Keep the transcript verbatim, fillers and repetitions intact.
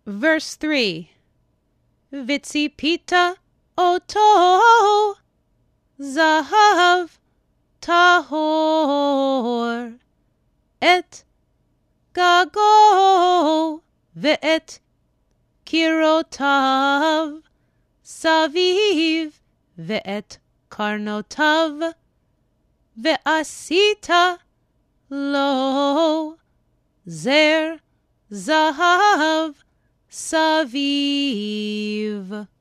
Verse three. Vitsipita oto zahav tahor et gago ve'et kirotav saviv ve'et karnotav ve'asita lo zer zahav saviv.